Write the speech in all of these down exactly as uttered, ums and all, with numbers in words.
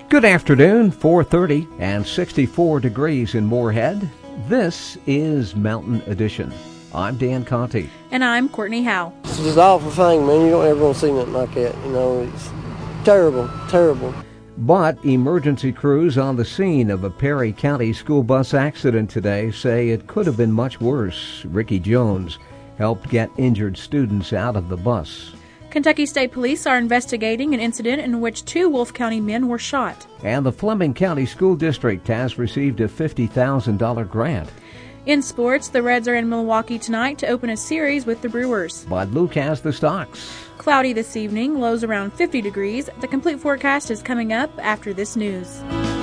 Good afternoon, four thirty and sixty-four degrees in Moorhead. This is Mountain Edition. I'm Dan Conti. And I'm Courtney Howe. It's just an awful thing, man. You don't ever want to see nothing like that. You know, it's terrible, terrible. But emergency crews on the scene of a Perry County school bus accident today say it could have been much worse. Ricky Jones helped get injured students out of the bus. Kentucky State Police are investigating an incident in which two Wolfe County men were shot. And the Fleming County School District has received a fifty thousand dollars grant. In sports, the Reds are in Milwaukee tonight to open a series with the Brewers. But Luke has the stocks. Cloudy this evening, lows around fifty degrees. The complete forecast is coming up after this news.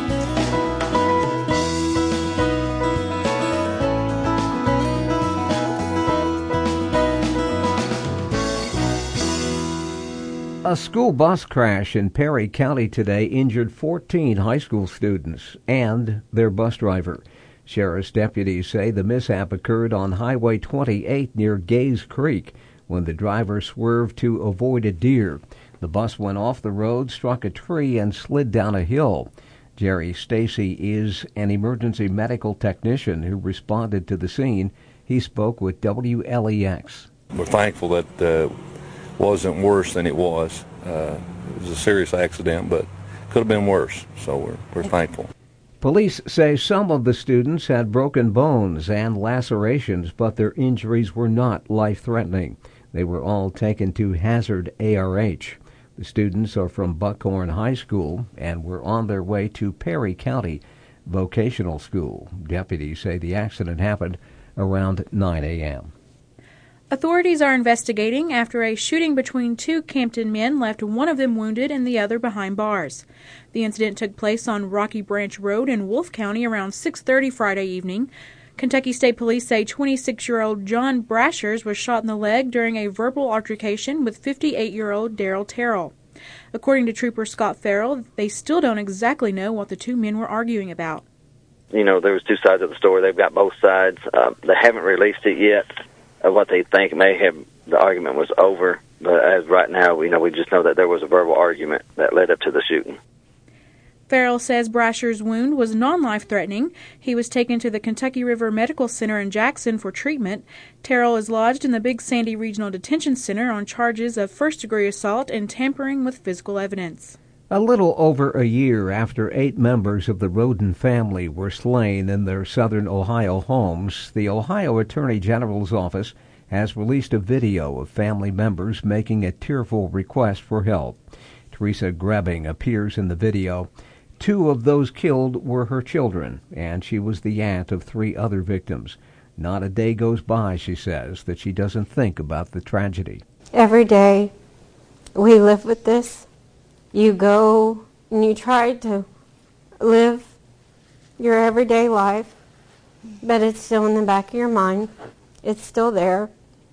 A school bus crash in Perry County today injured fourteen high school students and their bus driver. Sheriff's deputies say the mishap occurred on Highway twenty-eight near Gaze Creek when the driver swerved to avoid a deer. The bus went off the road, struck a tree, and slid down a hill. Jerry Stacy is an emergency medical technician who responded to the scene. He spoke with W L E X. We're thankful that uh, wasn't worse than it was. Uh, it was a serious accident, but could have been worse, so we're, we're thankful. Police say some of the students had broken bones and lacerations, but their injuries were not life-threatening. They were all taken to Hazard A R H. The students are from Buckhorn High School and were on their way to Perry County Vocational School. Deputies say the accident happened around nine a.m. Authorities are investigating after a shooting between two Campton men left one of them wounded and the other behind bars. The incident took place on Rocky Branch Road in Wolfe County around six thirty Friday evening. Kentucky State Police say twenty-six-year-old John Brashers was shot in the leg during a verbal altercation with fifty-eight-year-old Daryl Terrell. According to Trooper Scott Farrell, they still don't exactly know what the two men were arguing about. You know, there was two sides of the story. They've got both sides. Uh, they haven't released it yet of what they think may have, the argument was over. But as right now, you know, we just know that there was a verbal argument that led up to the shooting. Farrell says Brasher's wound was non-life-threatening. He was taken to the Kentucky River Medical Center in Jackson for treatment. Terrell is lodged in the Big Sandy Regional Detention Center on charges of first-degree assault and tampering with physical evidence. A little over a year after eight members of the Roden family were slain in their southern Ohio homes, the Ohio Attorney General's office has released a video of family members making a tearful request for help. Teresa Grebbing appears in the video. Two of those killed were her children, and she was the aunt of three other victims. Not a day goes by, she says, that she doesn't think about the tragedy. Every day we live with this. You go and you try to live your everyday life, but it's still in the back of your mind. It's still there.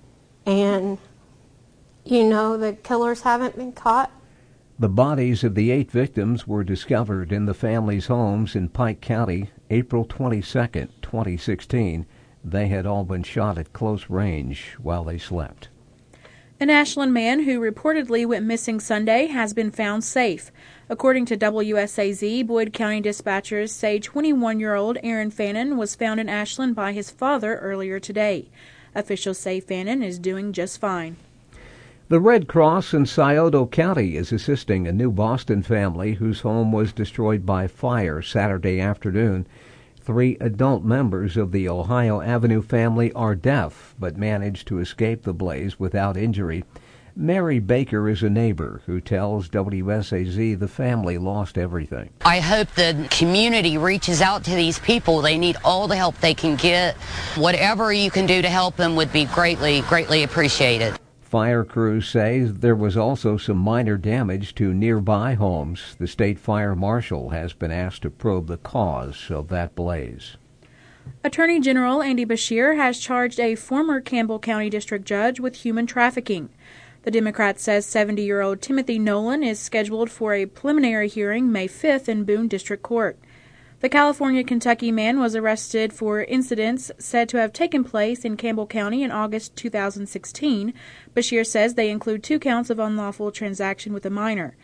And you know the killers haven't been caught. The bodies of the eight victims were discovered in the family's homes in Pike County April twenty-second, twenty sixteen. They had all been shot at close range while they slept. An Ashland man who reportedly went missing Sunday has been found safe. According to W S A Z, Boyd County dispatchers say twenty-one-year-old Aaron Fannin was found in Ashland by his father earlier today. Officials say Fannin is doing just fine. The Red Cross in Scioto County is assisting a New Boston family whose home was destroyed by fire Saturday afternoon. Three adult members of the Ohio Avenue family are deaf, but managed to escape the blaze without injury. Mary Baker is a neighbor who tells W S A Z the family lost everything. I hope the community reaches out to these people. They need all the help they can get. Whatever you can do to help them would be greatly, greatly appreciated. Fire crews say there was also some minor damage to nearby homes. The state fire marshal has been asked to probe the cause of that blaze. Attorney General Andy Beshear has charged a former Campbell County District judge with human trafficking. The Democrat says seventy-year-old Timothy Nolan is scheduled for a preliminary hearing May fifth in Boone District Court. The California-Kentucky man was arrested for incidents said to have taken place in Campbell County in August two thousand sixteen. Beshear says they include two counts of unlawful transaction with a minor.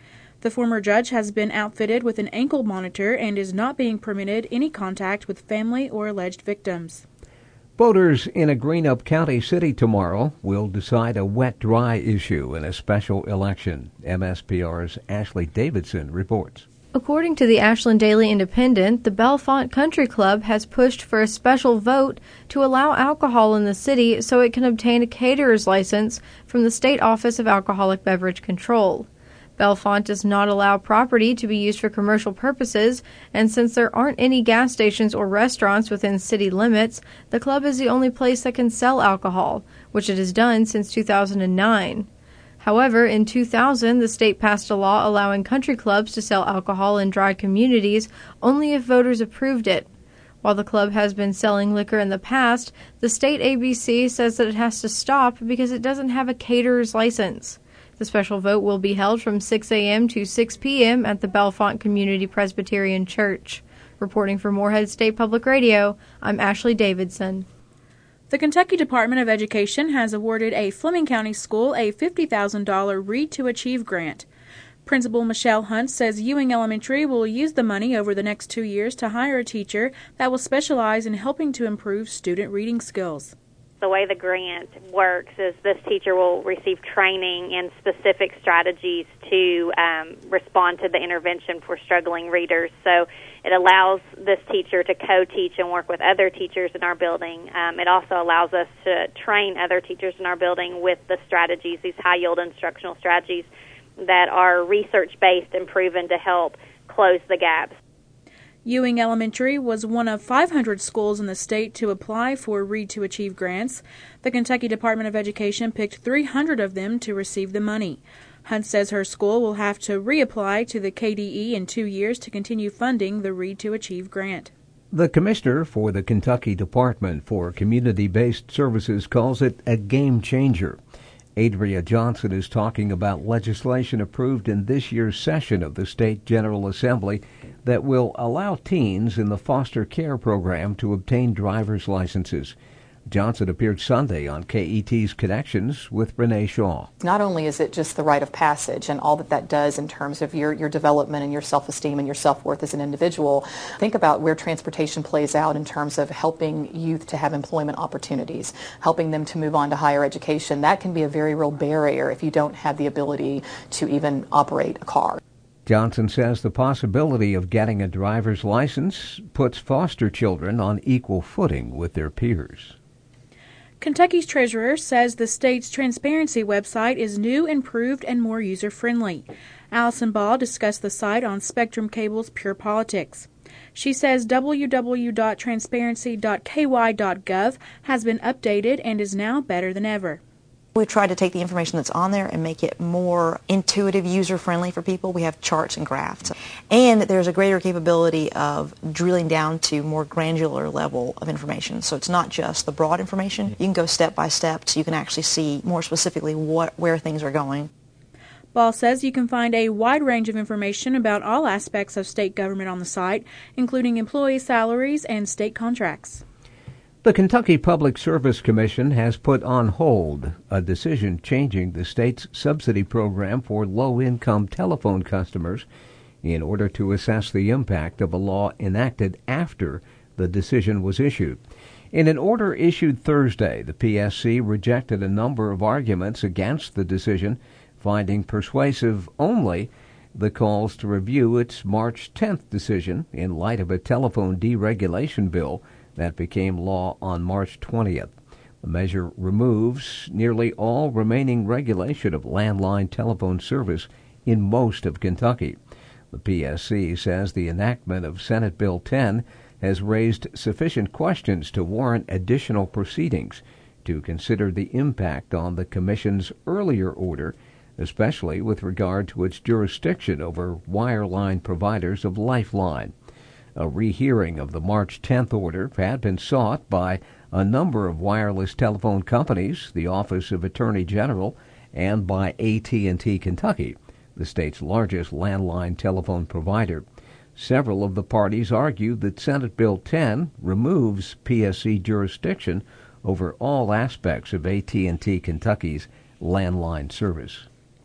The former judge has been outfitted with an ankle monitor and is not being permitted any contact with family or alleged victims. Voters in a Greenup County city tomorrow will decide a wet-dry issue in a special election. M S P R's Ashley Davidson reports. According to the Ashland Daily Independent, the Bellefonte Country Club has pushed for a special vote to allow alcohol in the city so it can obtain a caterer's license from the State Office of Alcoholic Beverage Control. Bellefonte does not allow property to be used for commercial purposes, and since there aren't any gas stations or restaurants within city limits, the club is the only place that can sell alcohol, which it has done since two thousand nine. However, in two thousand, the state passed a law allowing country clubs to sell alcohol in dry communities only if voters approved it. While the club has been selling liquor in the past, the state A B C says that it has to stop because it doesn't have a caterer's license. The special vote will be held from six a.m. to six p.m. at the Bellefonte Community Presbyterian Church. Reporting for Morehead State Public Radio, I'm Ashley Davidson. The Kentucky Department of Education has awarded a Fleming County school a fifty thousand dollars Read to Achieve grant. Principal Michelle Hunt says Ewing Elementary will use the money over the next two years to hire a teacher that will specialize in helping to improve student reading skills. The way the grant works is this teacher will receive training in specific strategies to um, respond to the intervention for struggling readers. So it allows this teacher to co-teach and work with other teachers in our building. Um, it also allows us to train other teachers in our building with the strategies, these high-yield instructional strategies that are research-based and proven to help close the gaps. Ewing Elementary was one of five hundred schools in the state to apply for Read to Achieve grants. The Kentucky Department of Education picked three hundred of them to receive the money. Hunt says her school will have to reapply to the K D E in two years to continue funding the Read to Achieve grant. The commissioner for the Kentucky Department for Community-Based Services calls it a game changer. Adria Johnson is talking about legislation approved in this year's session of the State General Assembly that will allow teens in the foster care program to obtain driver's licenses. Johnson appeared Sunday on K E T's Connections with Renee Shaw. Not only is it just the rite of passage and all that that does in terms of your, your development and your self-esteem and your self-worth as an individual, think about where transportation plays out in terms of helping youth to have employment opportunities, helping them to move on to higher education. That can be a very real barrier if you don't have the ability to even operate a car. Johnson says the possibility of getting a driver's license puts foster children on equal footing with their peers. Kentucky's treasurer says the state's transparency website is new, improved, and more user-friendly. Allison Ball discussed the site on Spectrum Cable's Pure Politics. She says w w w dot transparency dot k y dot gov has been updated and is now better than ever. We try to take the information that's on there and make it more intuitive, user-friendly for people. We have charts and graphs. And there's a greater capability of drilling down to more granular level of information. So it's not just the broad information. You can go step by step so you can actually see more specifically what where things are going. Ball says you can find a wide range of information about all aspects of state government on the site, including employee salaries and state contracts. The Kentucky Public Service Commission has put on hold a decision changing the state's subsidy program for low-income telephone customers in order to assess the impact of a law enacted after the decision was issued. In an order issued Thursday, the P S C rejected a number of arguments against the decision, finding persuasive only the calls to review its March tenth decision in light of a telephone deregulation bill that became law on March twentieth. The measure removes nearly all remaining regulation of landline telephone service in most of Kentucky. The P S C says the enactment of Senate Bill ten has raised sufficient questions to warrant additional proceedings to consider the impact on the Commission's earlier order, especially with regard to its jurisdiction over wireline providers of Lifeline. A rehearing of the March tenth order had been sought by a number of wireless telephone companies, the Office of Attorney General, and by A T and T Kentucky, the state's largest landline telephone provider. Several of the parties argued that Senate Bill ten removes P S C jurisdiction over all aspects of A T and T Kentucky's landline service.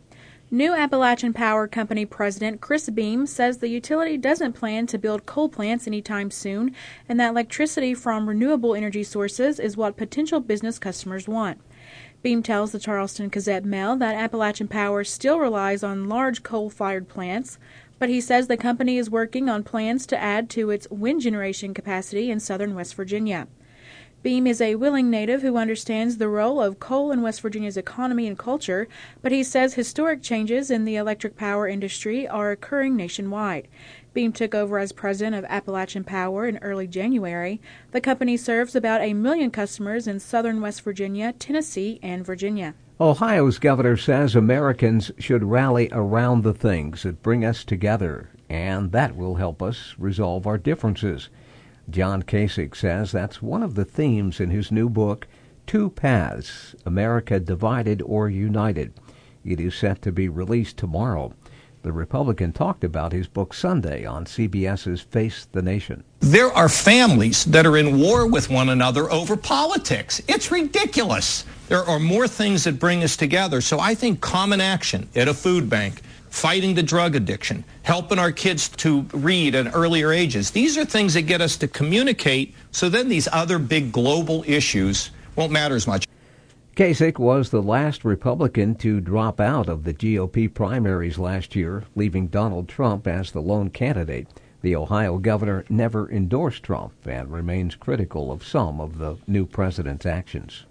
New Appalachian Power Company President Chris Beam says the utility doesn't plan to build coal plants anytime soon and that electricity from renewable energy sources is what potential business customers want. Beam tells the Charleston Gazette-Mail that Appalachian Power still relies on large coal-fired plants, but he says the company is working on plans to add to its wind generation capacity in southern West Virginia. Beam is a willing native who understands the role of coal in West Virginia's economy and culture, but he says historic changes in the electric power industry are occurring nationwide. Beam took over as president of Appalachian Power in early January. The company serves about a million customers in southern West Virginia, Tennessee, and Virginia. Ohio's governor says Americans should rally around the things that bring us together, and that will help us resolve our differences. John Kasich says that's one of the themes in his new book, Two Paths, America Divided or United. It is set to be released tomorrow. The Republican talked about his book Sunday on C B S's Face the Nation. There are families that are in war with one another over politics. It's ridiculous. There are more things that bring us together. So I think common action at a food bank, fighting the drug addiction, helping our kids to read at earlier ages. These are things that get us to communicate, so then these other big global issues won't matter as much. Kasich was the last Republican to drop out of the G O P primaries last year, leaving Donald Trump as the lone candidate. The Ohio governor never endorsed Trump and remains critical of some of the new president's actions.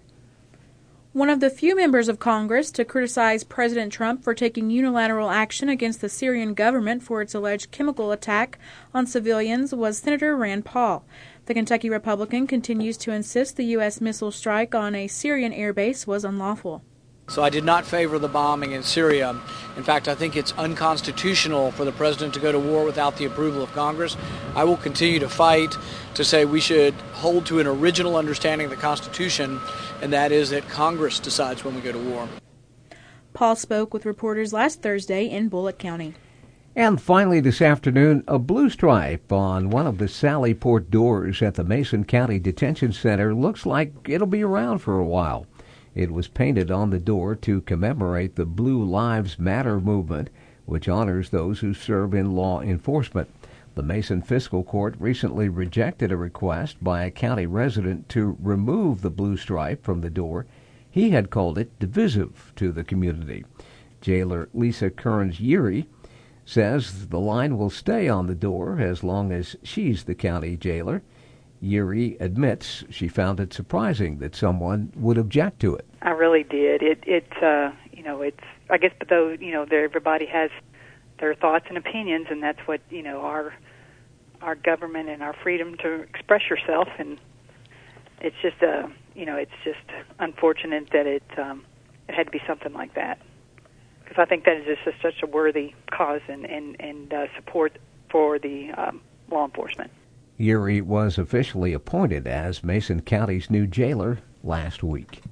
One of the few members of Congress to criticize President Trump for taking unilateral action against the Syrian government for its alleged chemical attack on civilians was Senator Rand Paul. The Kentucky Republican continues to insist the U S missile strike on a Syrian airbase was unlawful. So I did not favor the bombing in Syria. In fact, I think it's unconstitutional for the president to go to war without the approval of Congress. I will continue to fight to say we should hold to an original understanding of the Constitution, and that is that Congress decides when we go to war. Paul spoke with reporters last Thursday in Bullitt County. And finally this afternoon, a blue stripe on one of the Sallyport doors at the Mason County Detention Center looks like it'll be around for a while. It was painted on the door to commemorate the Blue Lives Matter movement, which honors those who serve in law enforcement. The Mason Fiscal Court recently rejected a request by a county resident to remove the blue stripe from the door. He had called it divisive to the community. Jailer Lisa Kearns-Yeary says the line will stay on the door as long as she's the county jailer. Yeary admits she found it surprising that someone would object to it. I really did. It, it, uh, you know, it's. I guess, but though, you know, everybody has their thoughts and opinions, and that's what, you know, our our government and our freedom to express yourself. And it's just, uh, you know, it's just unfortunate that it um, it had to be something like that, because I think that is just a, such a worthy cause and and and uh, support for the um, law enforcement. Yeary was officially appointed as Mason County's new jailer last week.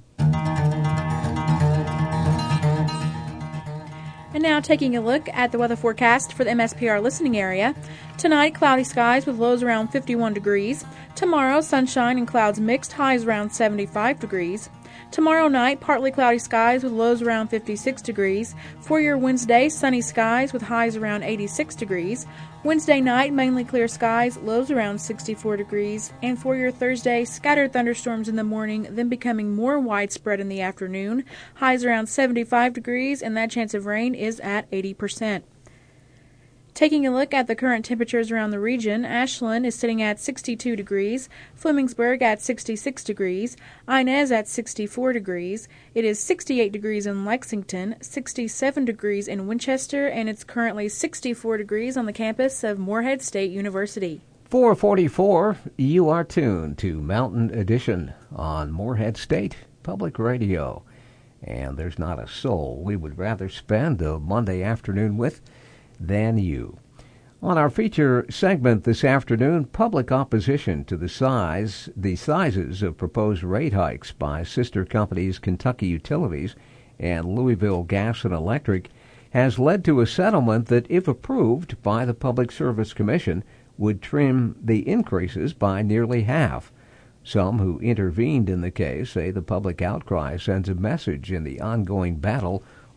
And now taking a look at the weather forecast for the M S P R listening area. Tonight, cloudy skies with lows around fifty-one degrees. Tomorrow, sunshine and clouds mixed, highs around seventy-five degrees. Tomorrow night, partly cloudy skies with lows around fifty-six degrees. For your Wednesday, sunny skies with highs around eighty-six degrees. Wednesday night, mainly clear skies, lows around sixty-four degrees. And for your Thursday, scattered thunderstorms in the morning, then becoming more widespread in the afternoon. Highs around seventy-five degrees, and that chance of rain is at eighty percent. Taking a look at the current temperatures around the region, Ashland is sitting at sixty-two degrees, Flemingsburg at sixty-six degrees, Inez at sixty-four degrees, it is sixty-eight degrees in Lexington, sixty-seven degrees in Winchester, and it's currently sixty-four degrees on the campus of Morehead State University. four forty-four, you are tuned to Mountain Edition on Morehead State Public Radio. And there's not a soul we would rather spend a Monday afternoon with than you. On our feature segment this afternoon, public opposition to the size, the sizes of proposed rate hikes by sister companies Kentucky Utilities and Louisville Gas and Electric has led to a settlement that, if approved by the Public Service Commission, would trim the increases by nearly half. Some who intervened in the case say the public outcry sends a message in the ongoing battle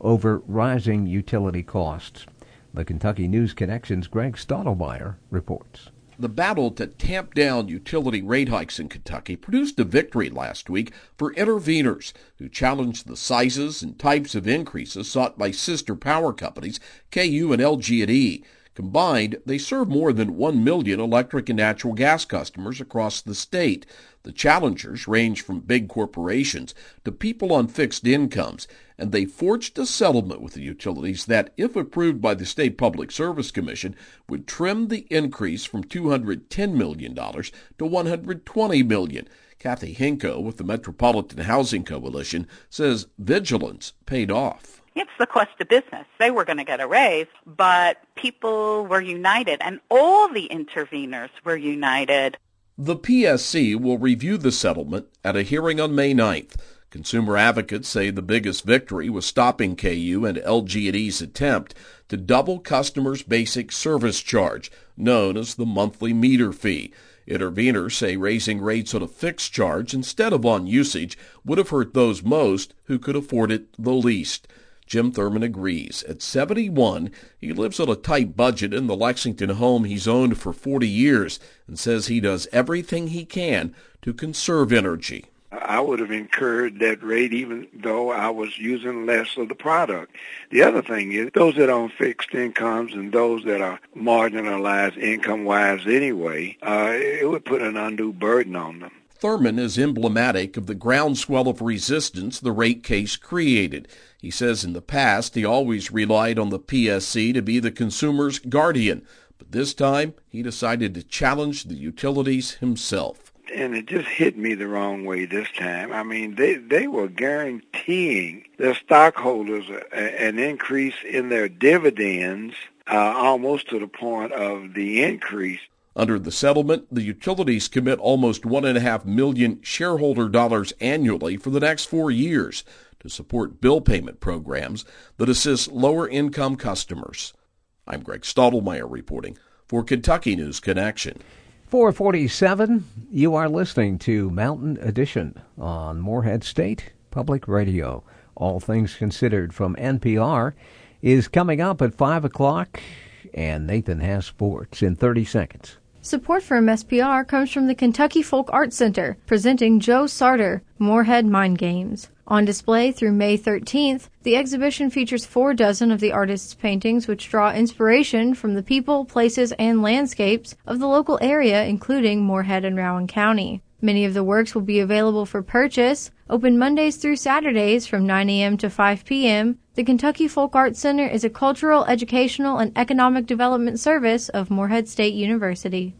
over rising utility costs. The Kentucky News Connection's Greg Stottlemyre reports. The battle to tamp down utility rate hikes in Kentucky produced a victory last week for interveners who challenged the sizes and types of increases sought by sister power companies K U and L G and E. Combined, they serve more than one million electric and natural gas customers across the state. The challengers range from big corporations to people on fixed incomes, and they forged a settlement with the utilities that, if approved by the State Public Service Commission, would trim the increase from two hundred ten million dollars to one hundred twenty million dollars. Kathy Hinko with the Metropolitan Housing Coalition says vigilance paid off. It's the cost of business. They were going to get a raise, but people were united, and all the interveners were united. The P S C will review the settlement at a hearing on May ninth. Consumer advocates say the biggest victory was stopping K U and L G and E's attempt to double customers' basic service charge, known as the monthly meter fee. Interveners say raising rates on a fixed charge instead of on usage would have hurt those most who could afford it the least. Jim Thurman agrees. At seventy-one, he lives on a tight budget in the Lexington home he's owned for forty years and says he does everything he can to conserve energy. I would have incurred that rate even though I was using less of the product. The other thing is those that are on fixed incomes and those that are marginalized income-wise anyway, uh, it would put an undue burden on them. Thurman is emblematic of the groundswell of resistance the rate case created. He says in the past he always relied on the P S C to be the consumer's guardian, but this time he decided to challenge the utilities himself. And it just hit me the wrong way this time. I mean, they, they were guaranteeing their stockholders a, an increase in their dividends uh, almost to the point of the increase. Under the settlement, the utilities commit almost one and a half million shareholder dollars annually for the next four years to support bill payment programs that assist lower-income customers. I'm Greg Stottlemyre reporting for Kentucky News Connection. four forty-seven, you are listening to Mountain Edition on Morehead State Public Radio. All Things Considered from N P R is coming up at five o'clock, and Nathan has sports in thirty seconds. Support for M S P R comes from the Kentucky Folk Arts Center, presenting Joe Sarter, Morehead Mind Games. On display through May thirteenth, the exhibition features four dozen of the artist's paintings which draw inspiration from the people, places, and landscapes of the local area, including Morehead and Rowan County. Many of the works will be available for purchase, open Mondays through Saturdays from nine a.m. to five p.m. The Kentucky Folk Arts Center is a cultural, educational, and economic development service of Morehead State University.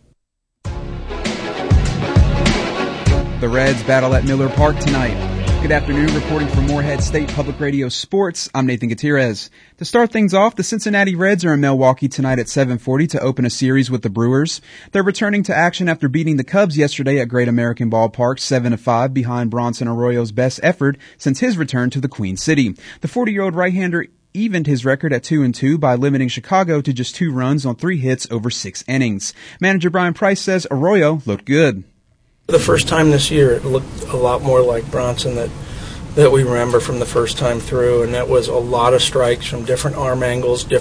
The Reds battle at Miller Park tonight. Good afternoon, reporting from Morehead State Public Radio Sports, I'm Nathan Gutierrez. To start things off, the Cincinnati Reds are in Milwaukee tonight at seven forty to open a series with the Brewers. They're returning to action after beating the Cubs yesterday at Great American Ballpark seven to five behind Bronson Arroyo's best effort since his return to the Queen City. The forty-year-old right-hander evened his record at two and two by limiting Chicago to just two runs on three hits over six innings. Manager Brian Price says Arroyo looked good. The first time this year, it looked a lot more like Bronson that that we remember from the first time through, and that was a lot of strikes from different arm angles, different